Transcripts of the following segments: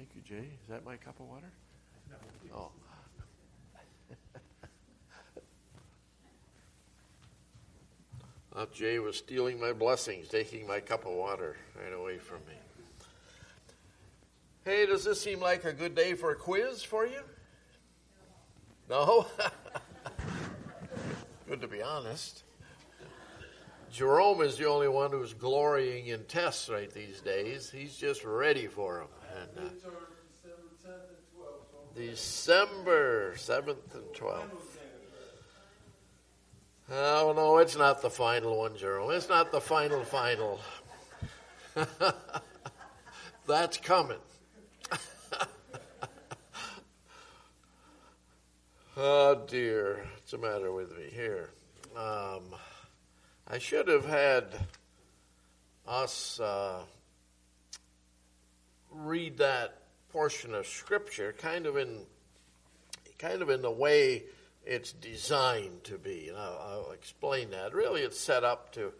Thank you, Jay. Is that my cup of water? Oh. Jay was stealing my blessings, taking my cup of water right away from me. Hey, does this seem like a good day for a quiz for you? No? Good to be honest. Jerome is the only one who's glorying in tests right these days. He's just ready for them. And, December 7th and 12th. Oh, no, it's not the final one, Jerome. It's not the final. That's coming. Oh, dear. What's the matter with me here? I should have had us read that portion of Scripture kind of in the way it's designed to be. And I'll explain that. Really, it's set up to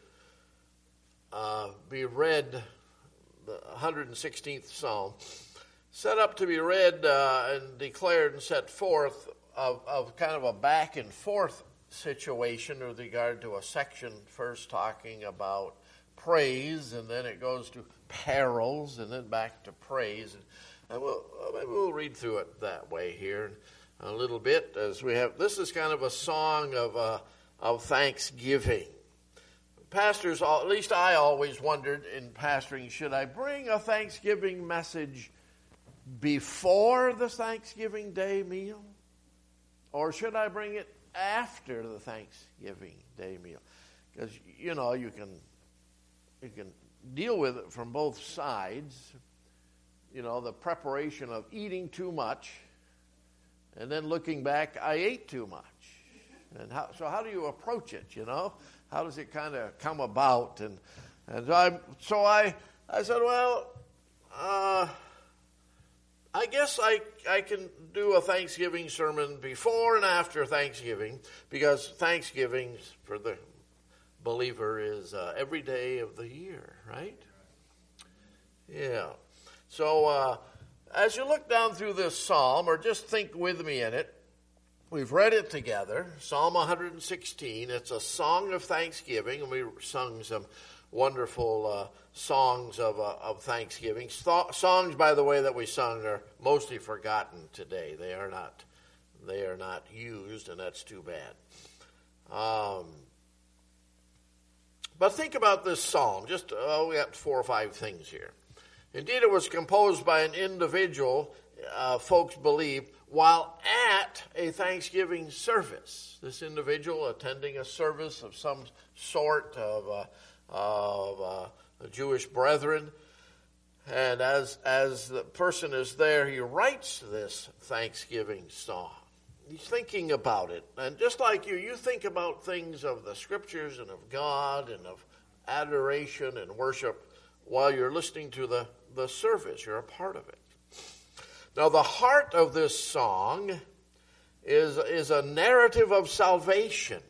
be read, the 116th Psalm, set up to be read and declared and set forth of kind of a back and forth situation with regard to a section first talking about praise, and then it goes to perils, and then back to praise. And maybe we'll read through it that way here a little bit, as we have. This is kind of a song of thanksgiving. Pastors, at least I always wondered in pastoring, should I bring a Thanksgiving message before the Thanksgiving Day meal, or should I bring it after the Thanksgiving Day meal? Because you can deal with it from both sides. The preparation of eating too much, and then looking back, I ate too much. And how do you approach it? How does it kind of come about? And I said, well, I guess I can do a Thanksgiving sermon before and after Thanksgiving, because Thanksgiving for the believer is every day of the year, right? Yeah. So as you look down through this psalm, or just think with me in it, we've read it together, Psalm 116. It's a song of thanksgiving, and we sung some wonderful songs of thanksgiving. Songs, by the way, that we sung are mostly forgotten today. They are not used, and that's too bad. But think about this psalm. Just we got 4 or 5 things here. Indeed, it was composed by an individual, folks believe, while at a Thanksgiving service. This individual attending a service of some sort of Jewish brethren. And as the person is there, he writes this Thanksgiving song. He's thinking about it. And just like you think about things of the Scriptures and of God and of adoration and worship while you're listening to the service. You're a part of it. Now, the heart of this song is a narrative of salvation.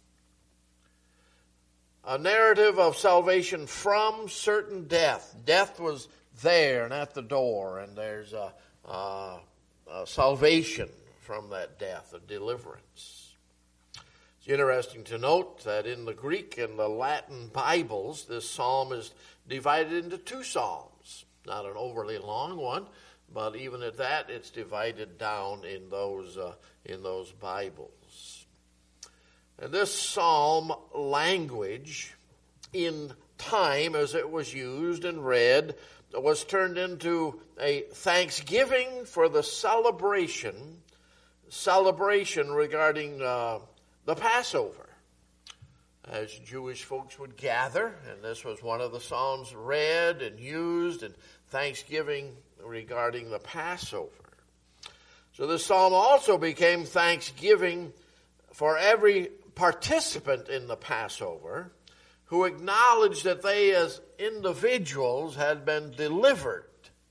A narrative of salvation from certain death. Death was there and at the door, and there's a salvation from that death, a deliverance. It's interesting to note that in the Greek and the Latin Bibles, this psalm is divided into 2 psalms. Not an overly long one, but even at that, it's divided down in those Bibles. And this psalm language, in time as it was used and read, was turned into a thanksgiving for the celebration regarding the Passover. As Jewish folks would gather, and this was one of the psalms read and used, and thanksgiving regarding the Passover. So this psalm also became thanksgiving for every participant in the Passover who acknowledged that they as individuals had been delivered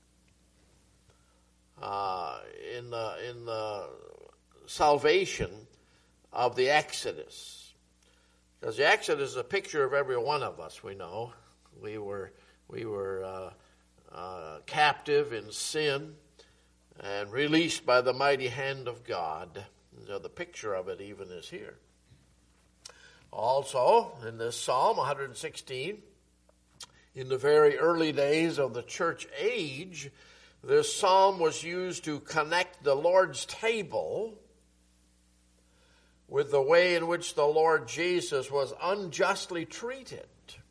in the salvation of the Exodus. Because the Exodus is a picture of every one of us, we know. We were captive in sin, and released by the mighty hand of God. So the picture of it even is here. Also, in this Psalm 116, in the very early days of the church age, this psalm was used to connect the Lord's table with the way in which the Lord Jesus was unjustly treated.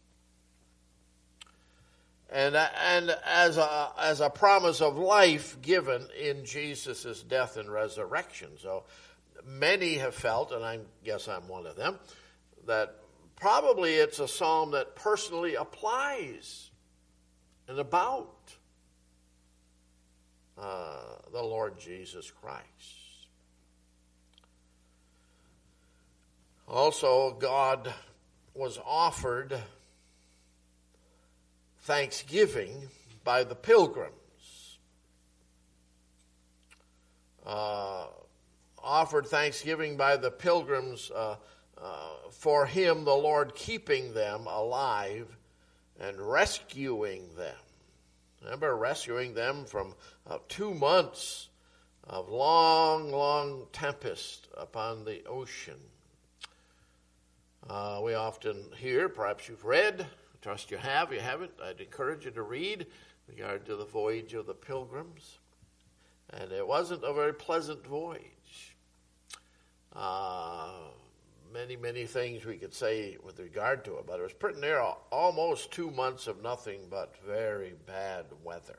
And as a promise of life given in Jesus' death and resurrection. So many have felt, and I guess I'm one of them, that probably it's a psalm that personally applies and about the Lord Jesus Christ. Also, God was offered thanksgiving by the pilgrims. Offered thanksgiving by the pilgrims for him, the Lord, keeping them alive and rescuing them. Remember, rescuing them from 2 months of long tempest upon the ocean. We often hear, perhaps you've read, I trust you have, you haven't, I'd encourage you to read with regard to the voyage of the pilgrims. And it wasn't a very pleasant voyage. Many things we could say with regard to it, but it was pretty near almost 2 months of nothing but very bad weather.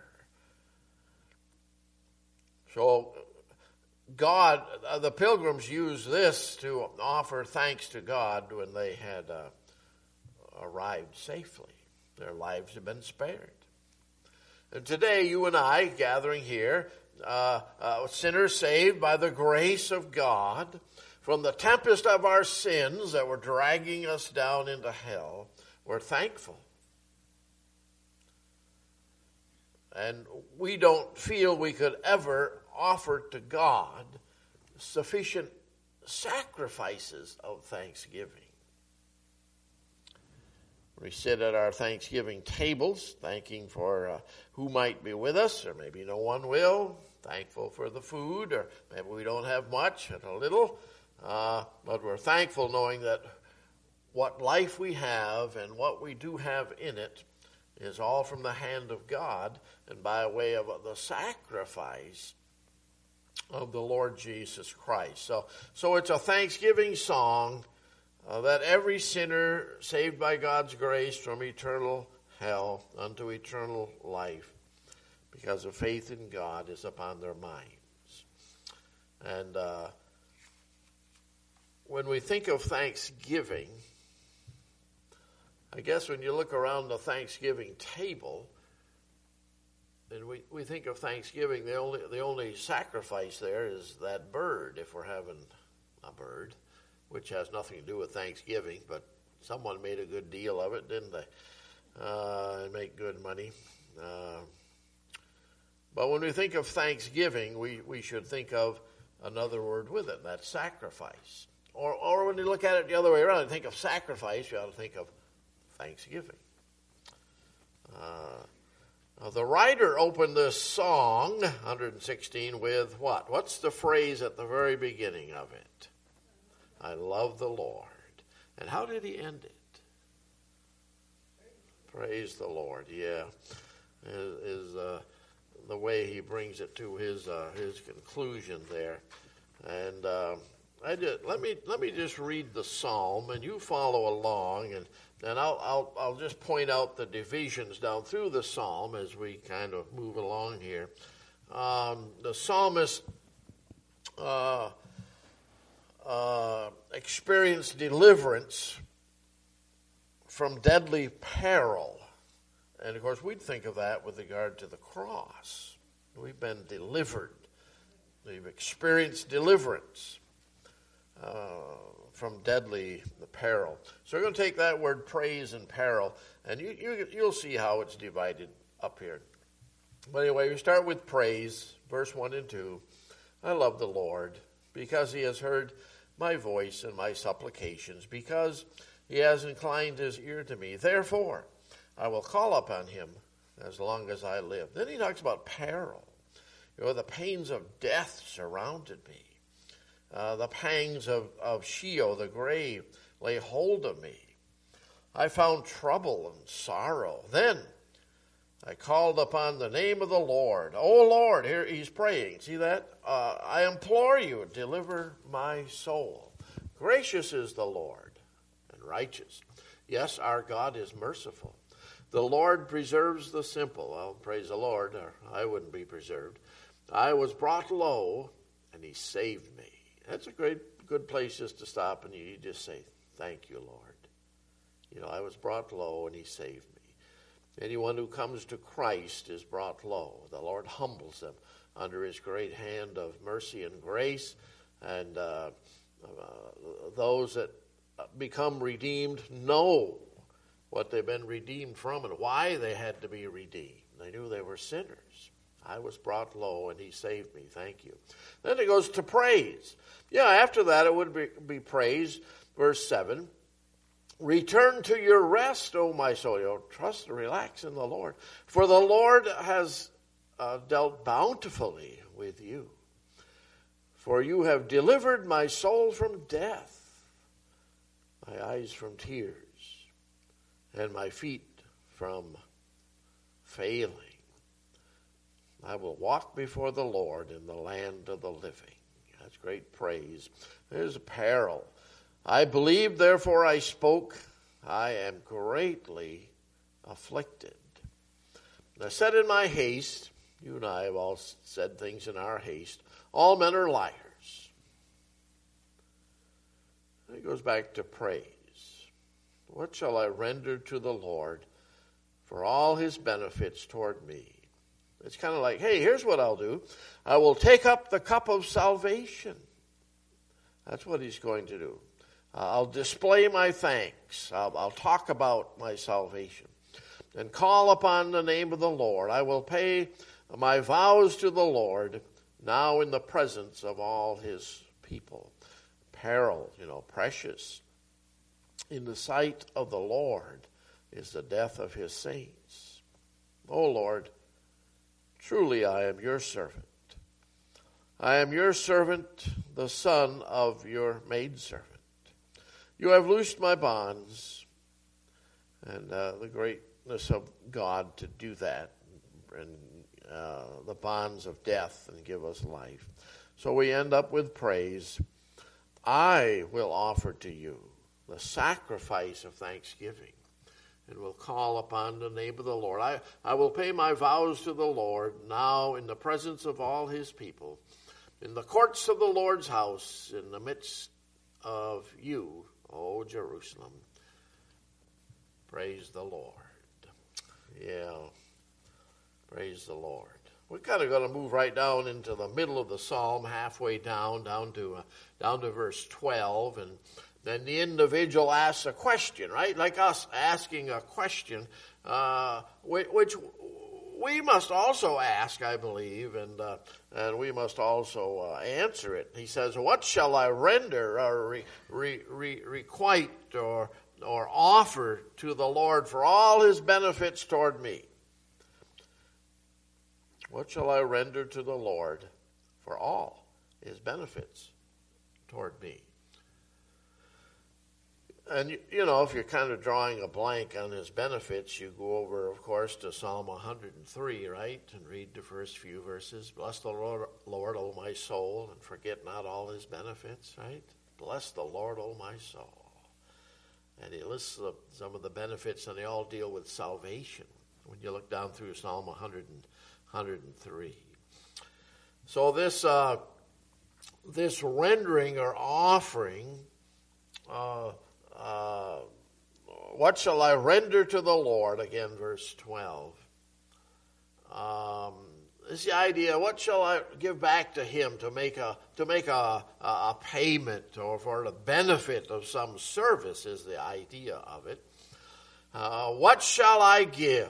So God, the pilgrims used this to offer thanks to God when they had arrived safely. Their lives had been spared. And today, you and I, gathering here, sinners saved by the grace of God from the tempest of our sins that were dragging us down into hell, we're thankful. And we don't feel we could ever offer to God sufficient sacrifices of thanksgiving. We sit at our Thanksgiving tables, thanking for who might be with us, or maybe no one will, thankful for the food, or maybe we don't have much and a little, but we're thankful knowing that what life we have and what we do have in it is all from the hand of God and by way of the sacrifice of the Lord Jesus Christ. So it's a thanksgiving song that every sinner saved by God's grace from eternal hell unto eternal life because of faith in God is upon their minds. And when we think of Thanksgiving, I guess when you look around the Thanksgiving table, and we think of Thanksgiving, the only sacrifice there is that bird, if we're having a bird, which has nothing to do with Thanksgiving, but someone made a good deal of it, didn't they? And make good money. But when we think of Thanksgiving, we should think of another word with it, that's sacrifice. Or when you look at it the other way around and think of sacrifice, you ought to think of thanksgiving. The writer opened this song, 116, with what? What's the phrase at the very beginning of it? I love the Lord. And how did he end it? Praise the Lord, yeah. Is the way he brings it to his conclusion there. And let me just read the psalm, and you follow along, and I'll just point out the divisions down through the psalm as we kind of move along here. The psalmist experienced deliverance from deadly peril, and of course we'd think of that with regard to the cross. We've been delivered. We've experienced deliverance from deadly peril. So we're going to take that word praise and peril, and you'll see how it's divided up here. But anyway, we start with praise, verse 1 and 2. I love the Lord, because he has heard my voice and my supplications, because he has inclined his ear to me. Therefore, I will call upon him as long as I live. Then he talks about peril. The pains of death surrounded me. The pangs of Sheol, the grave, lay hold of me. I found trouble and sorrow. Then I called upon the name of the Lord. Oh, Lord, here he's praying. See that? I implore you, deliver my soul. Gracious is the Lord and righteous. Yes, our God is merciful. The Lord preserves the simple. Well, praise the Lord, or I wouldn't be preserved. I was brought low, and he saved me. That's a good place just to stop, and you just say, thank you, Lord. I was brought low, and he saved me. Anyone who comes to Christ is brought low. The Lord humbles them under his great hand of mercy and grace, and those that become redeemed know what they've been redeemed from and why they had to be redeemed. They knew they were sinners. I was brought low, and he saved me. Thank you. Then it goes to praise. After that it would be praise. Verse 7, return to your rest, O my soul. Trust and relax in the Lord. For the Lord has dealt bountifully with you. For you have delivered my soul from death, my eyes from tears, and my feet from failing. I will walk before the Lord in the land of the living. That's great praise. There's a peril. I believed, therefore I spoke. I am greatly afflicted. And I said in my haste, you and I have all said things in our haste, all men are liars. And it goes back to praise. What shall I render to the Lord for all his benefits toward me? It's kind of like, hey, here's what I'll do. I will take up the cup of salvation. That's what he's going to do. I'll display my thanks. I'll talk about my salvation and call upon the name of the Lord. I will pay my vows to the Lord now in the presence of all his people. Peril, precious in the sight of the Lord is the death of his saints. O Lord, truly I am your servant. I am your servant, the son of your maidservant. You have loosed my bonds, and the greatness of God to do that, and the bonds of death, and give us life. So we end up with praise. I will offer to you the sacrifice of thanksgiving, and will call upon the name of the Lord. I will pay my vows to the Lord now in the presence of all his people, in the courts of the Lord's house, in the midst of you, O Jerusalem. Praise the Lord. Yeah, praise the Lord. We're kind of going to move right down into the middle of the psalm, halfway down to verse 12, and then the individual asks a question, right? Like us asking a question, which we must also ask, I believe, and we must also answer it. He says, "What shall I render or requite or offer to the Lord for all his benefits toward me?" What shall I render to the Lord for all his benefits toward me? And, if you're kind of drawing a blank on his benefits, you go over, of course, to Psalm 103, right? And read the first few verses. Bless the Lord, O my soul, and forget not all his benefits, right? Bless the Lord, O my soul. And he lists some of the benefits, and they all deal with salvation when you look down through Psalm 103. So this rendering or offering, what shall I render to the Lord? Again, verse 12. Is the idea, what shall I give back to him to make a payment or for the benefit of some service is the idea of it. What shall I give?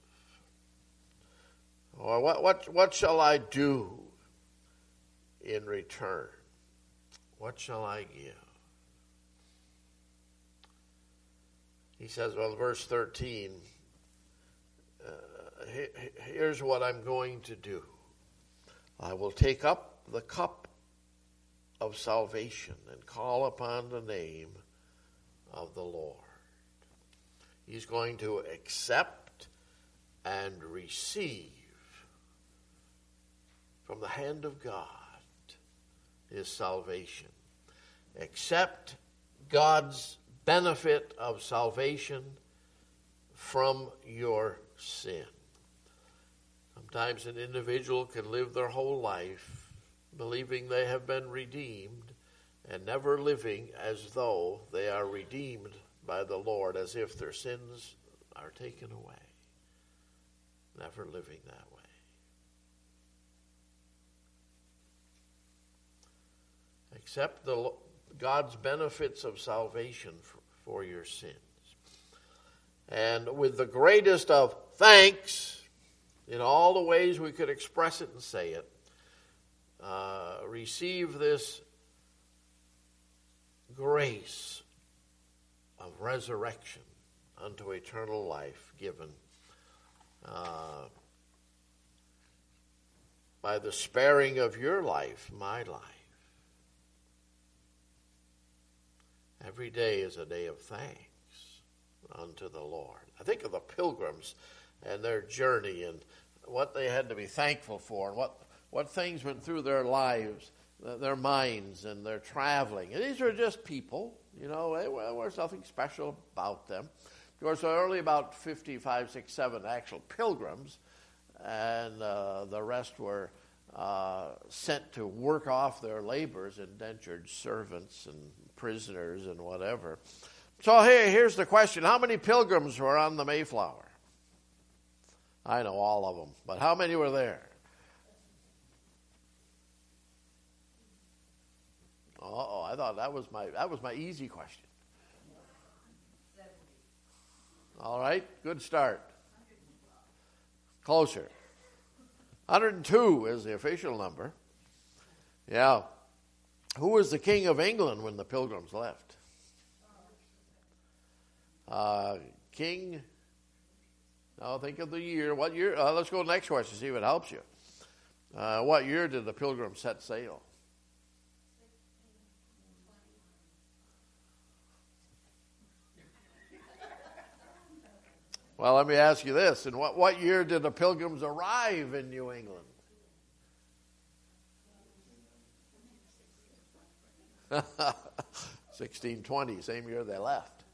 Or what shall I do in return? What shall I give? He says, verse 13, here's what I'm going to do. I will take up the cup of salvation and call upon the name of the Lord. He's going to accept and receive from the hand of God his salvation. Accept God's benefit of salvation from your sin. Sometimes an individual can live their whole life believing they have been redeemed and never living as though they are redeemed by the Lord, as if their sins are taken away. Never living that way. Accept God's benefits of salvation for your sins. And with the greatest of thanks, in all the ways we could express it and say it, receive this grace of resurrection unto eternal life given by the sparing of your life, my life. Every day is a day of thanks unto the Lord. I think of the pilgrims and their journey and what they had to be thankful for and what things went through their lives, their minds, and their traveling. And these were just people, there was nothing special about them. Of course, there were only about 55, 6, 7 actual pilgrims, and the rest were sent to work off their labors, indentured servants and prisoners and whatever. So here's the question. How many pilgrims were on the Mayflower? I know all of them, but how many were there? I thought that was my easy question. All right, good start. Closer. 102 is the official number. Yeah. Who was the King of England when the Pilgrims left? King. Now think of the year. What year? Let's go to the next question, see if it helps you. What year did the Pilgrims set sail? Well, let me ask you this. In what year did the Pilgrims arrive in New England? 1620, same year they left.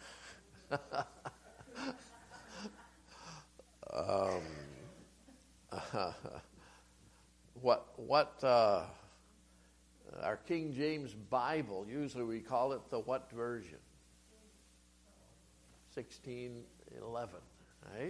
Our King James Bible, usually we call it the what version? 1611, right?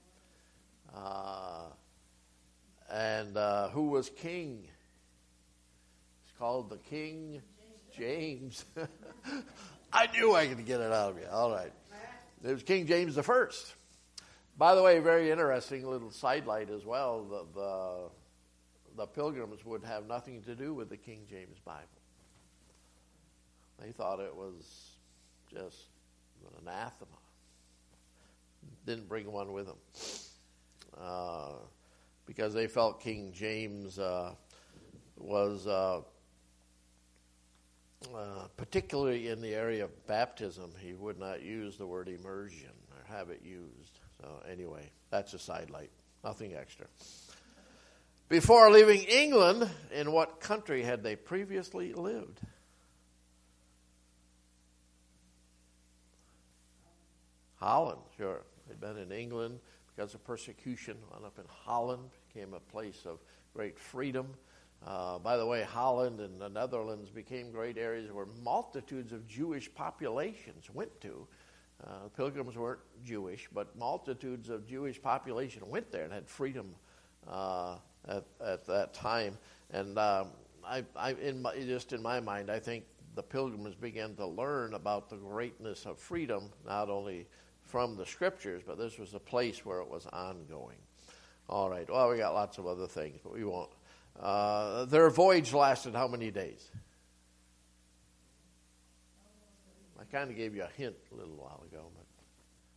And who was king? It's called the King James. I knew I could get it out of you. All right. It was King James the First. By the way, very interesting little sidelight as well. The Pilgrims would have nothing to do with the King James Bible. They thought it was just an anathema. Didn't bring one with them. Because they felt King James was... particularly in the area of baptism, he would not use the word immersion or have it used. So anyway, that's a sidelight. Nothing extra. Before leaving England, in what country had they previously lived? Holland, sure. They'd been in England because of persecution. Went up in Holland, became a place of great freedom. By the way, Holland and the Netherlands became great areas where multitudes of Jewish populations went to. Pilgrims weren't Jewish, but multitudes of Jewish population went there and had freedom at that time. And in my mind, I think the Pilgrims began to learn about the greatness of freedom, not only from the Scriptures, but this was a place where it was ongoing. All right. Well, we got lots of other things, but we won't. Their voyage lasted how many days? I kind of gave you a hint a little while ago, but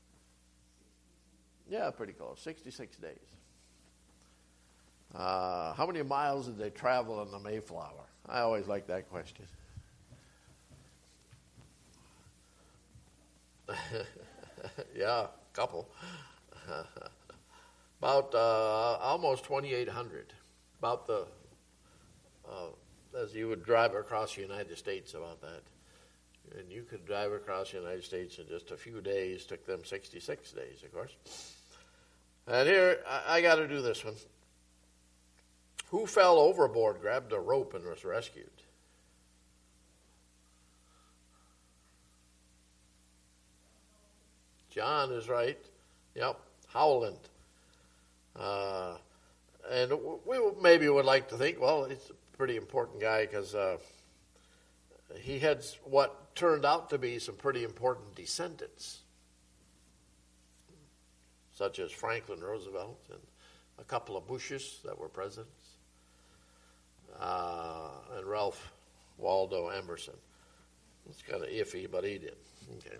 yeah, pretty close. 66 days. How many miles did they travel on the Mayflower? I always like that question. Yeah, a couple. About almost 2,800. About the, as you would drive across the United States, about that. And you could drive across the United States in just a few days. Took them 66 days, of course. And here, I got to do this one. Who fell overboard, grabbed a rope, and was rescued? John is right. Yep, Howland. And we maybe would like to think, well, he's a pretty important guy because he had what turned out to be some pretty important descendants, such as Franklin Roosevelt and a couple of Bushes that were presidents, and Ralph Waldo Emerson. It's kind of iffy, but he did. Okay.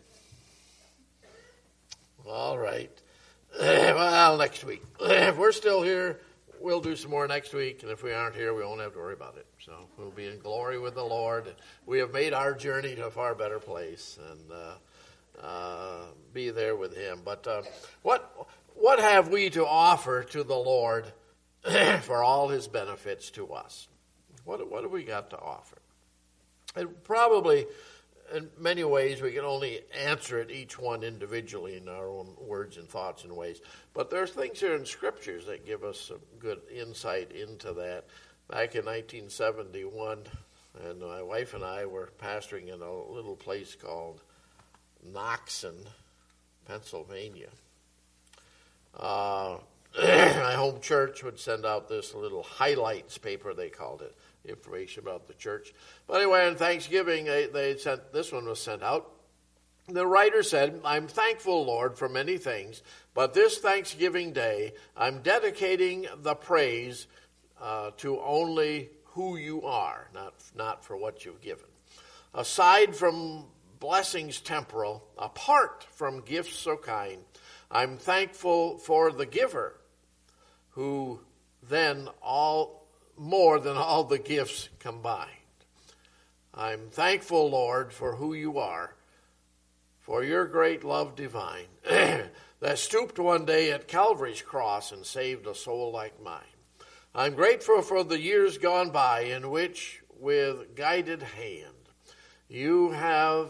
All right. Well, next week. If we're still here, we'll do some more next week, and if we aren't here, we won't have to worry about it. So we'll be in glory with the Lord. We have made our journey to a far better place, and be there with Him. But what have we to offer to the Lord for all His benefits to us? What have we got to offer? And probably, in many ways, we can only answer it each one individually in our own words and thoughts and ways. But there's things here in Scriptures that give us some good insight into that. Back in 1971, and my wife and I were pastoring in a little place called Knoxon, Pennsylvania. My home church would send out this little highlights paper, they called it, information about the church. But anyway, on Thanksgiving, they sent, this one was sent out. The writer said, "I'm thankful, Lord, for many things, but this Thanksgiving Day, I'm dedicating the praise to only who you are, not for what you've given. Aside from blessings temporal, apart from gifts so kind, I'm thankful for the giver, who then more than all the gifts combined. I'm thankful, Lord, for who you are, for your great love divine, that stooped one day at Calvary's cross and saved a soul like mine. I'm grateful for the years gone by in which, with guided hand, you have,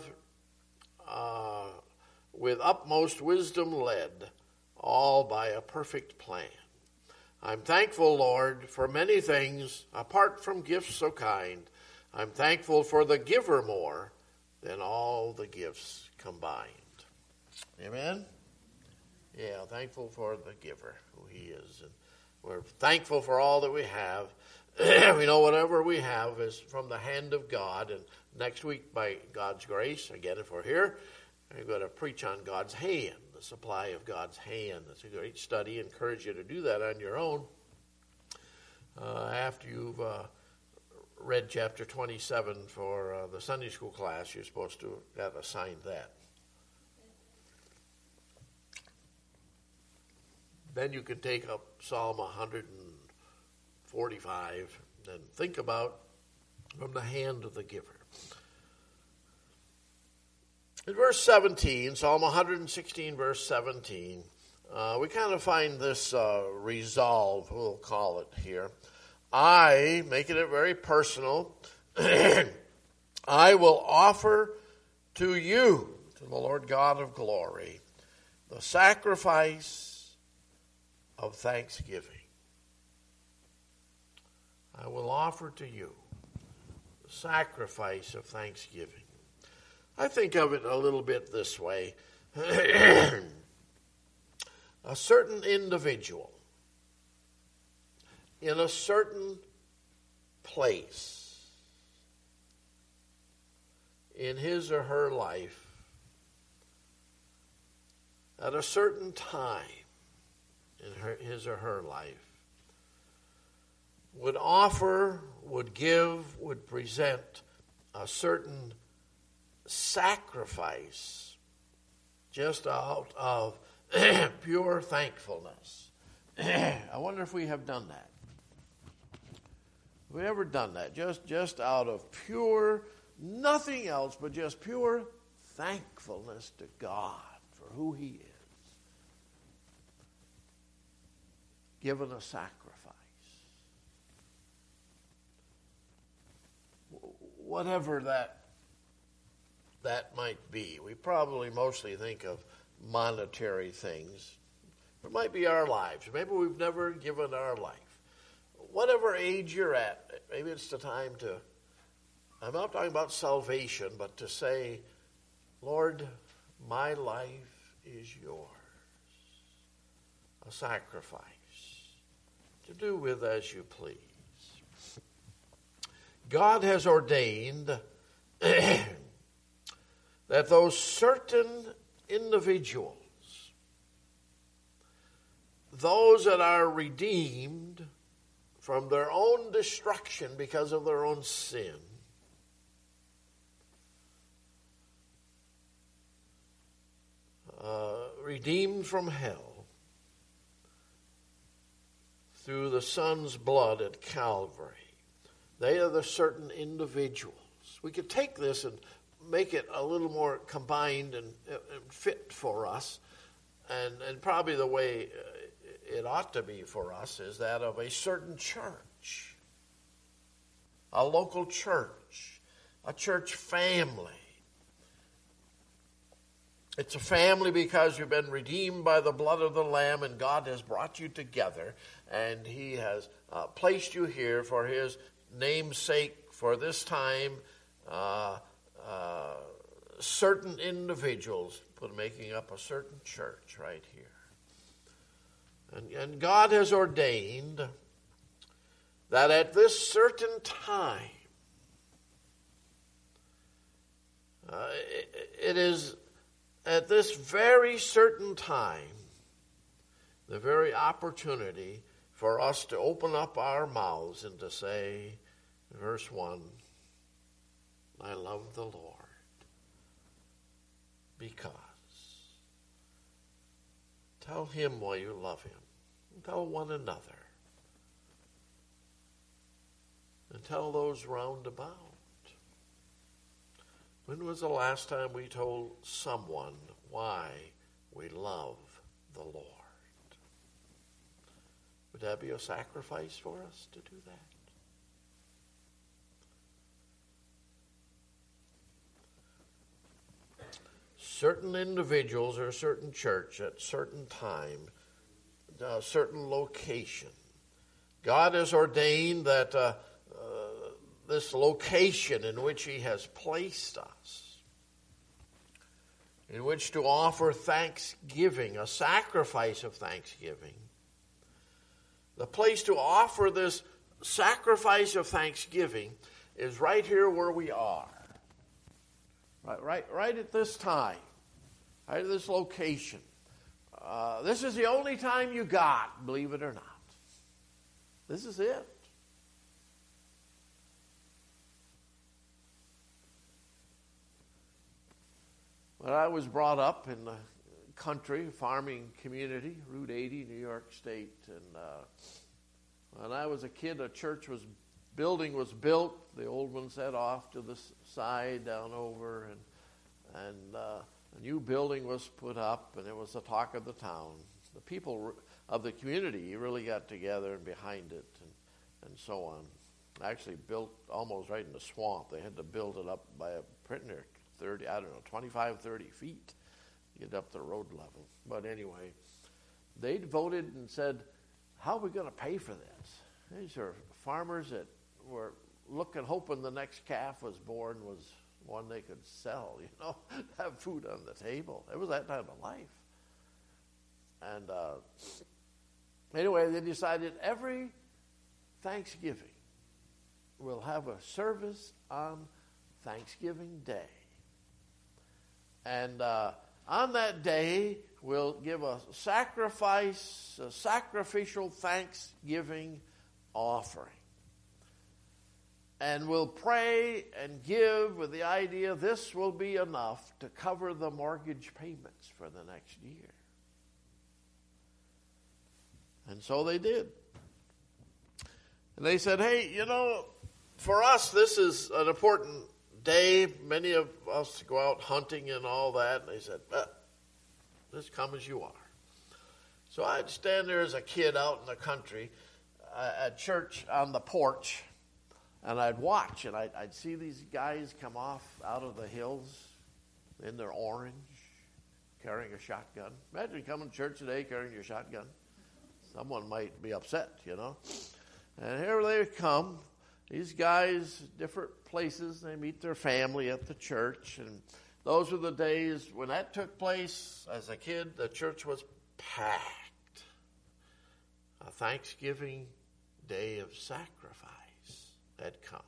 with utmost wisdom led, all by a perfect plan. I'm thankful, Lord, for many things, apart from gifts so kind. I'm thankful for the giver more than all the gifts combined." Amen? Yeah, thankful for the giver, who he is. And we're thankful for all that we have. We know whatever we have is from the hand of God. And next week, by God's grace, again, if we're here, I'm going to preach on God's hand, the supply of God's hand. It's a great study. I encourage you to do that on your own. After you've read chapter 27 for the Sunday school class, you're supposed to have assigned that. Then you can take up Psalm 145 and think about from the hand of the giver. In verse 17, Psalm 116, verse 17, we kind of find this resolve, we'll call it here. I, making it very personal, I will offer to you, to the Lord God of glory, the sacrifice of thanksgiving. I will offer to you the sacrifice of thanksgiving. I think of it a little bit this way. A certain individual in a certain place in his or her life at a certain time in his or her life would offer, would give, would present a certain sacrifice just out of pure thankfulness. I wonder if we have done that. Have we ever done that? Just out of pure, nothing else, but just pure thankfulness to God for who He is. Given a sacrifice. Whatever that might be. We probably mostly think of monetary things. It might be our lives. Maybe we've never given our life. Whatever age you're at, maybe it's the time to, I'm not talking about salvation, but to say, Lord, my life is yours. A sacrifice to do with as you please. God has ordained that those certain individuals, those that are redeemed from their own destruction because of their own sin, redeemed from hell through the Son's blood at Calvary. They are the certain individuals. We could take this and make it a little more combined and fit for us. And probably the way it ought to be for us is that of a certain church, a local church, a church family. It's a family because you've been redeemed by the blood of the Lamb, and God has brought you together, and He has placed you here for His name's sake for this time. Certain individuals making up a certain church right here. And God has ordained that at this certain time, it is at this very certain time, the very opportunity for us to open up our mouths and to say, verse 1, I love the Lord because. Tell Him why you love Him. Tell one another. And tell those round about. When was the last time we told someone why we love the Lord? Would that be a sacrifice for us to do that? Certain individuals or a certain church at certain time, a certain location. God has ordained that this location in which He has placed us, in which to offer thanksgiving, a sacrifice of thanksgiving. The place to offer this sacrifice of thanksgiving is right here where we are. Right at this time, right at this location. This is the only time you got, believe it or not. This is it. When I was brought up in the country, farming community, Route 80, New York State, and when I was a kid, a building was built. The old one set off to the side down over, and a new building was put up, and it was the talk of the town. The people of the community really got together and behind it, and so on. Actually built almost right in the swamp. They had to build it up by a printer, 25, 30 feet to get up to road level. But anyway, they voted and said, how are we going to pay for this? These are farmers that were hoping the next calf was born was one they could sell, have food on the table. It was that time of life. And anyway, they decided every Thanksgiving we'll have a service on Thanksgiving Day. And on that day, we'll give a sacrificial Thanksgiving offering. And we'll pray and give with the idea this will be enough to cover the mortgage payments for the next year. And so they did. And they said, hey, for us, this is an important day. Many of us go out hunting and all that. And they said, just come as you are. So I'd stand there as a kid out in the country at church on the porch, and I'd watch, and I'd see these guys come off out of the hills in their orange, carrying a shotgun. Imagine coming to church today carrying your shotgun. Someone might be upset, And here they come. These guys, different places, they meet their family at the church. And those were the days when that took place. As a kid, the church was packed. A Thanksgiving day of sacrifice had come.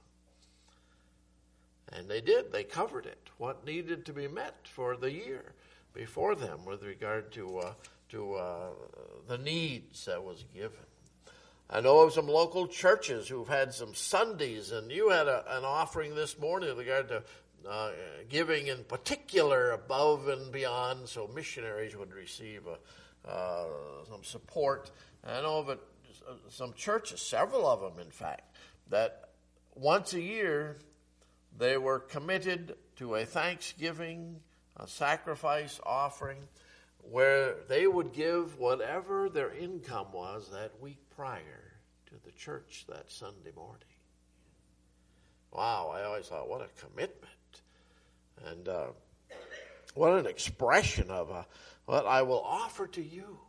And they did. They covered it. What needed to be met for the year before them with regard to the needs that was given. I know of some local churches who've had some Sundays, and you had an offering this morning with regard to giving in particular above and beyond, so missionaries would receive some support. I know of some churches, several of them in fact, that once a year they were committed to a Thanksgiving, a sacrifice offering, where they would give whatever their income was that week prior to the church that Sunday morning. Wow, I always thought, what a commitment. And what an expression of what I will offer to you.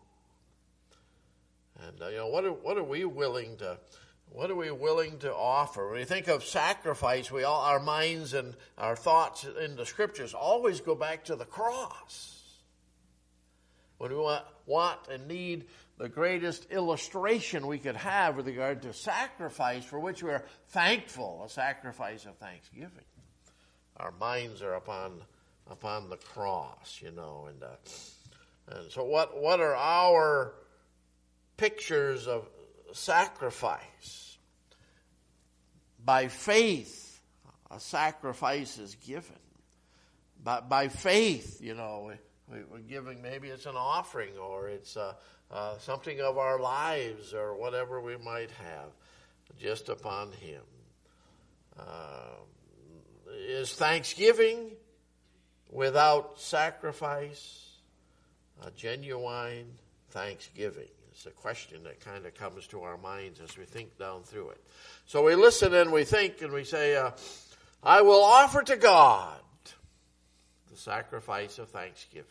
And what are we willing to offer? When we think of sacrifice, our minds and our thoughts in the scriptures always go back to the cross. When we want and need the greatest illustration we could have with regard to sacrifice for which we are thankful, a sacrifice of thanksgiving. Our minds are upon the cross, and so what are our pictures of sacrifice? By faith, a sacrifice is given. By faith, we're giving, maybe it's an offering or it's something of our lives or whatever we might have just upon Him. Is thanksgiving without sacrifice a genuine thanksgiving? It's a question that kind of comes to our minds as we think down through it. So we listen and we think and we say, I will offer to God the sacrifice of thanksgiving.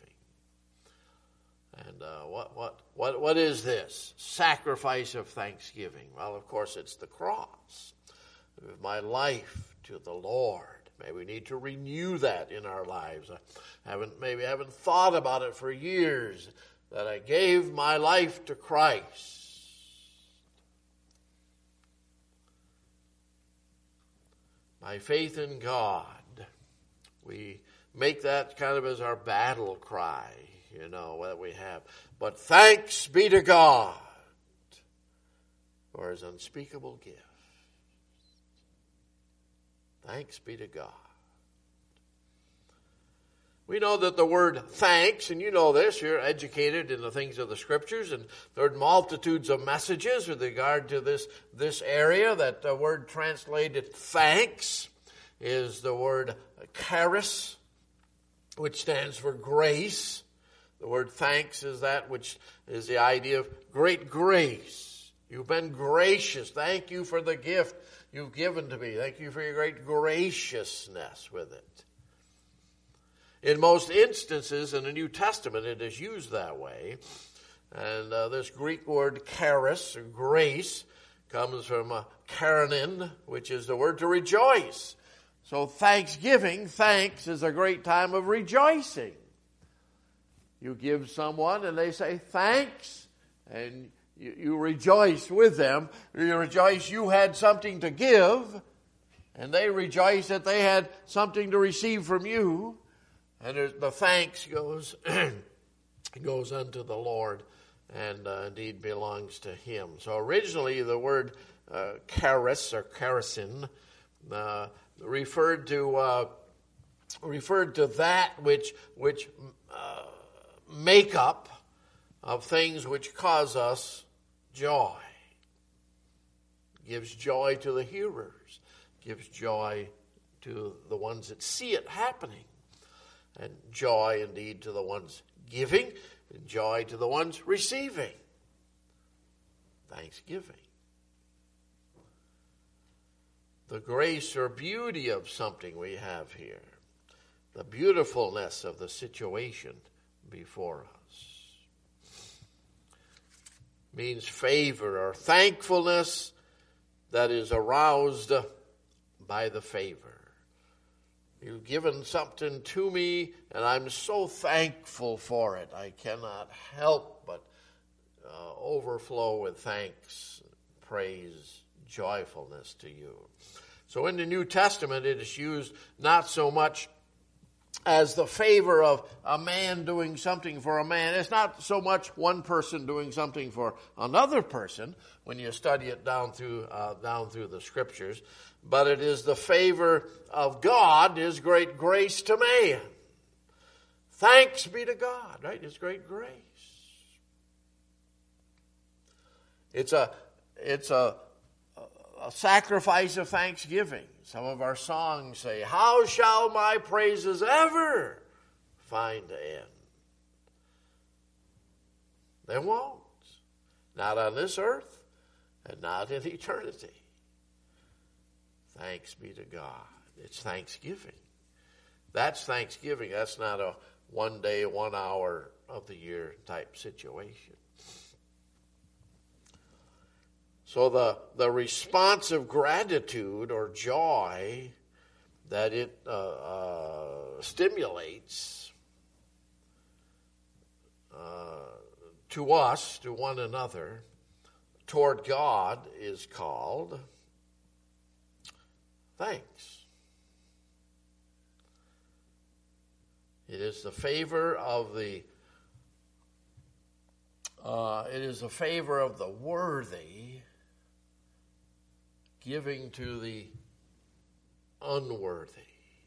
And what is this sacrifice of thankgiving? Well, of course, it's the cross. Give my life to the Lord. Maybe we need to renew that in our lives. I haven't thought about it for years, that I gave my life to Christ. By faith in God, we make that kind of as our battle cry, that we have. But thanks be to God for His unspeakable gift. Thanks be to God. We know that the word thanks, and you know this, you're educated in the things of the Scriptures, and there are multitudes of messages with regard to this area. That the word translated thanks is the word charis, which stands for grace. The word thanks is that which is the idea of great grace. You've been gracious. Thank you for the gift you've given to me. Thank you for your great graciousness with it. In most instances in the New Testament, it is used that way. And this Greek word charis, or grace, comes from charanin, which is the word to rejoice. So thanksgiving, thanks, is a great time of rejoicing. You give someone and they say thanks, and you rejoice with them. You rejoice you had something to give, and they rejoice that they had something to receive from you. And the thanks goes unto the Lord, and indeed belongs to Him. So originally the word charis or charisin referred to that which make up of things which cause us joy. gives joy to the hearers, gives joy to the ones that see it happening, and joy indeed to the ones giving, and joy to the ones receiving. Thanksgiving. The grace or beauty of something we have here, the beautifulness of the situation before us, means favor or thankfulness that is aroused by the favor. You've given something to me, and I'm so thankful for it. I cannot help but overflow with thanks, praise, joyfulness to you. So in the New Testament, it is used not so much as the favor of a man doing something for a man. It's not so much one person doing something for another person when you study it down through the Scriptures, but it is the favor of God, His great grace to man. Thanks be to God, right? His great grace. It's a sacrifice of thanksgiving. Some of our songs say, "How shall my praises ever find an end?" They won't. Not on this earth and not in eternity. Thanks be to God. It's thanksgiving. That's thanksgiving. That's not a 1 day, 1 hour of the year type situation. So the response of gratitude or joy that it stimulates to us, to one another, toward God is called thanks. It is the favor of the worthy giving to the unworthy,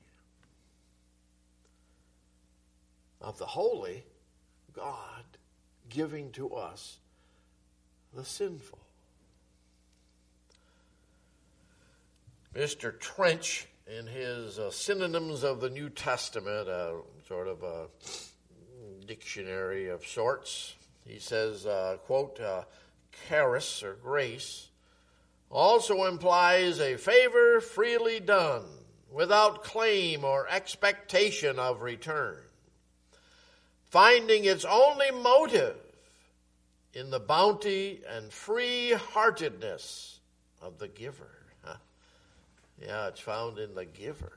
of the holy God giving to us the sinful. Mr. Trench, in his Synonyms of the New Testament, sort of a dictionary of sorts, he says, quote, charis or grace also implies a favor freely done, without claim or expectation of return, finding its only motive in the bounty and free-heartedness of the giver. Yeah, it's found in the giver.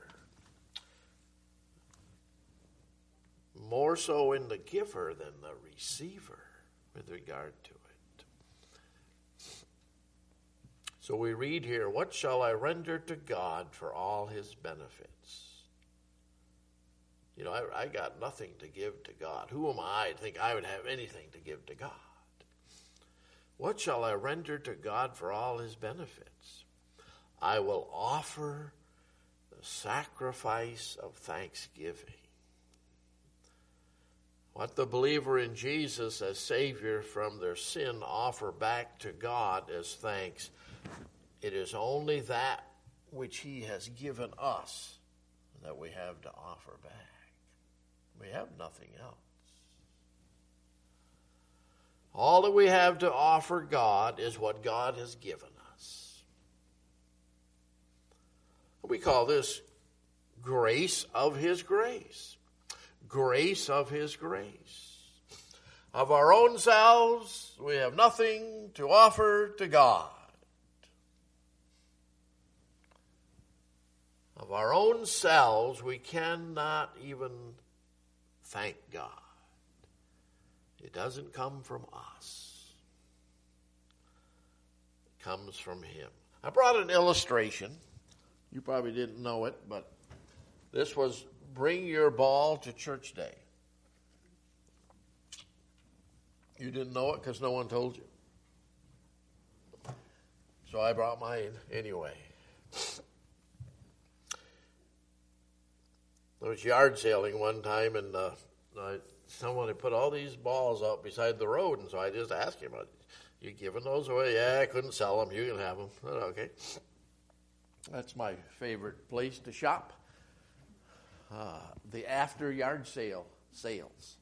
More so in the giver than the receiver with regard to it. So we read here, "What shall I render to God for all His benefits?" You know, I got nothing to give to God. Who am I to think I would have anything to give to God? What shall I render to God for all His benefits? I will offer the sacrifice of thanksgiving. What the believer in Jesus as Savior from their sin offer back to God as thanks, it is only that which He has given us that we have to offer back. We have nothing else. All that we have to offer God is what God has given us. We call this grace of His grace. Grace of His grace. Of our own selves, we have nothing to offer to God. Of our own selves, we cannot even thank God. It doesn't come from us. It comes from Him. I brought an illustration. You probably didn't know it, but this was bring your ball to church day. You didn't know it because no one told you. So I brought mine anyway. I was yard sailing one time, and someone had put all these balls out beside the road, and so I just asked him, You giving those away? Yeah, I couldn't sell them. You can have them. Okay. That's my favorite place to shop. The after yard sales.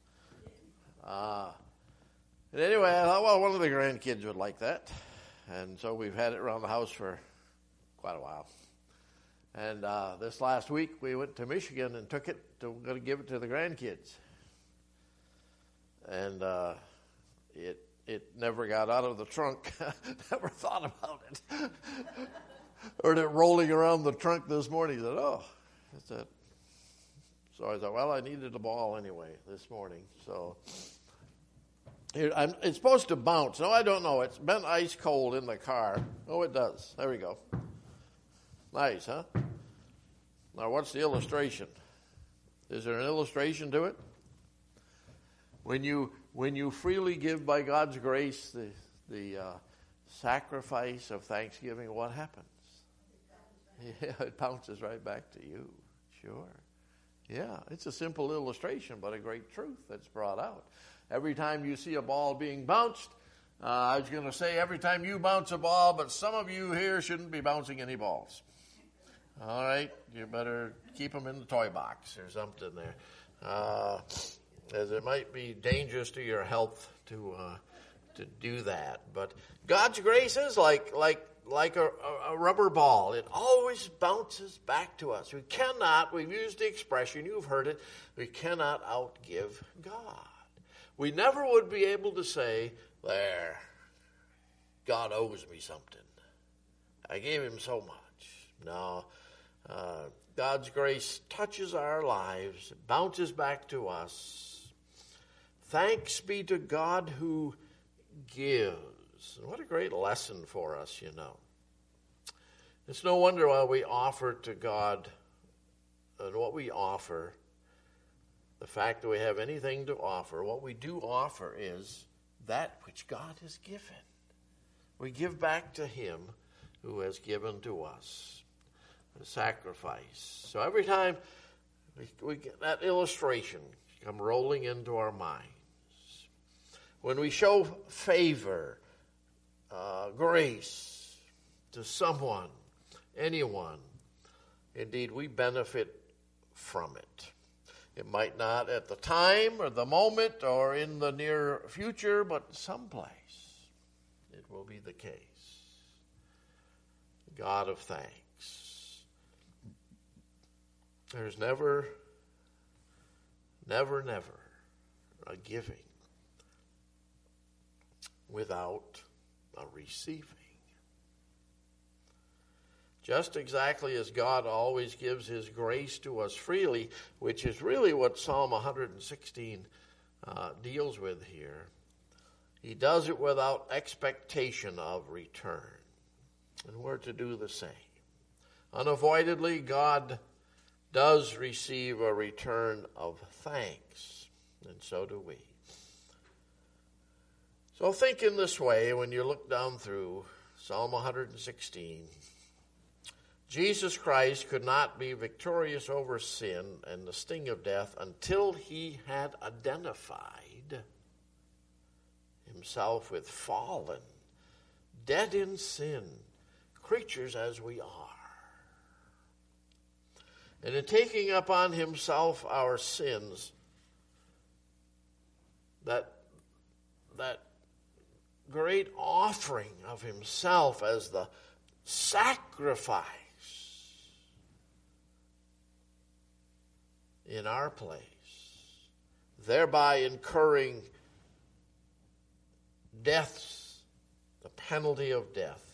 And anyway, I thought, well, one of the grandkids would like that. And so we've had it around the house for quite a while. And this last week we went to Michigan and took it to going to give it to the grandkids. And it never got out of the trunk. Never thought about it. Heard it rolling around the trunk this morning. I said, oh, that's it. So I thought, well, I needed a ball anyway this morning. So it's supposed to bounce. No, I don't know. It's been ice cold in the car. Oh, it does. There we go. Nice, huh? Now, what's the illustration? Is there an illustration to it? When you freely give by God's grace the sacrifice of thanksgiving, what happens? Yeah, it bounces right back to you. Sure. Yeah, it's a simple illustration, but a great truth that's brought out. Every time you see a ball being bounced, I was going to say every time you bounce a ball, but some of you here shouldn't be bouncing any balls. All right, you better keep them in the toy box or something there, as it might be dangerous to your health to do that. But God's grace is like a rubber ball. It always bounces back to us. We've used the expression, you've heard it, we cannot outgive God. We never would be able to say, there, God owes me something. I gave him so much. No, God's grace touches our lives, bounces back to us. Thanks be to God who gives. What a great lesson for us, you know. It's no wonder why we offer to God and what we offer, the fact that we have anything to offer, what we do offer is that which God has given. We give back to him who has given to us a sacrifice. So every time we get that illustration come rolling into our minds, when we show favor, grace to someone, anyone, indeed we benefit from it. It might not at the time or the moment or in the near future, but someplace it will be the case. God of thanks. There's never a giving without a receiving. Just exactly as God always gives his grace to us freely, which is really what Psalm 116 deals with here, he does it without expectation of return. And we're to do the same. Unavoidably, God does receive a return of thanks, and so do we. So think in this way when you look down through Psalm 116. Jesus Christ could not be victorious over sin and the sting of death until he had identified himself with fallen, dead in sin, creatures as we are. And in taking upon himself our sins, that great offering of himself as the sacrifice in our place, thereby incurring death's, the penalty of death,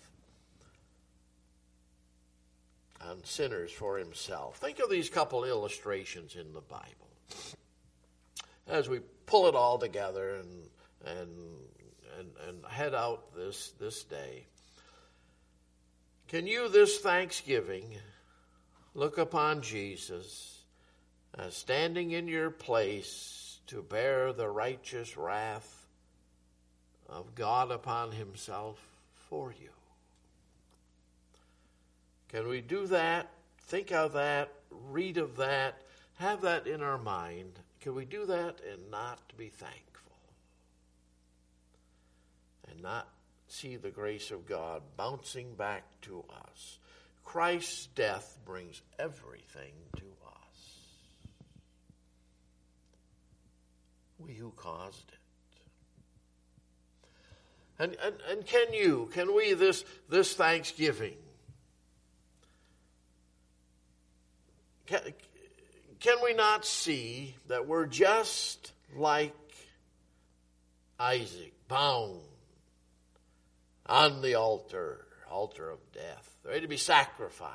on sinners for himself. Think of these couple illustrations in the Bible as we pull it all together and head out this day. Can you this Thanksgiving look upon Jesus as standing in your place to bear the righteous wrath of God upon himself for you? Can we do that, think of that, read of that, have that in our mind? Can we do that and not be thankful? And not see the grace of God bouncing back to us. Christ's death brings everything to us. We who caused it. And can we this Thanksgiving, can we not see that we're just like Isaac, bound on the altar of death, ready to be sacrificed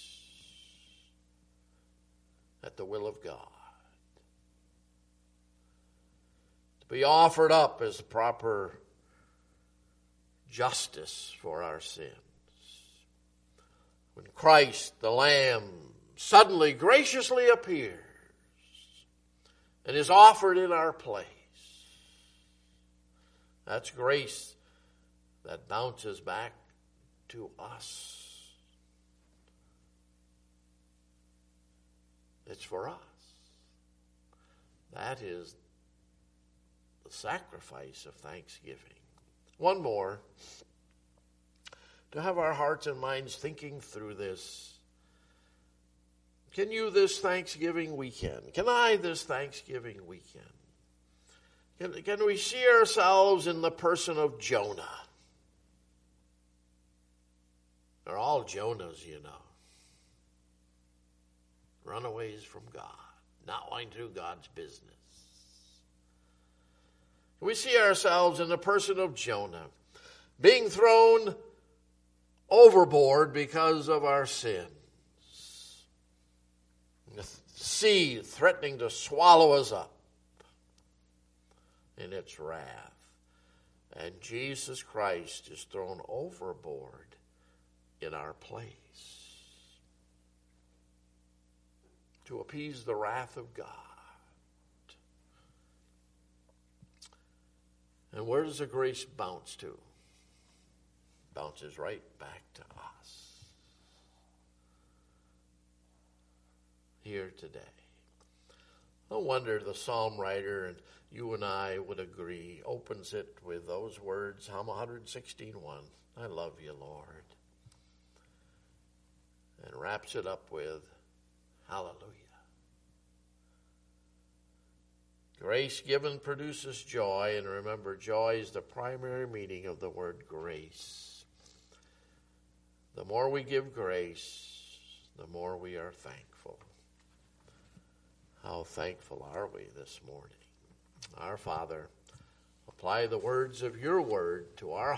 at the will of God, to be offered up as proper justice for our sins. When Christ, the Lamb, suddenly graciously appears and is offered in our place, that's grace that bounces back to us. It's for us. That is the sacrifice of thanksgiving. One more, to have our hearts and minds thinking through this. Can you this Thanksgiving weekend? Can I this Thanksgiving weekend? Can we see ourselves in the person of Jonah? They're all Jonahs, you know. Runaways from God, not wanting to do God's business. Can we see ourselves in the person of Jonah, being thrown overboard because of our sins? The sea threatening to swallow us up in its wrath. And Jesus Christ is thrown overboard in our place to appease the wrath of God. And where does the grace bounce to? Bounces right back to us. Here today. No wonder the psalm writer, and you and I would agree, opens it with those words, Psalm 116:1, I love you, Lord. And wraps it up with, hallelujah. Grace given produces joy, and remember, joy is the primary meaning of the word grace. The more we give grace, the more we are thankful. How thankful are we this morning? Our Father, apply the words of your word to our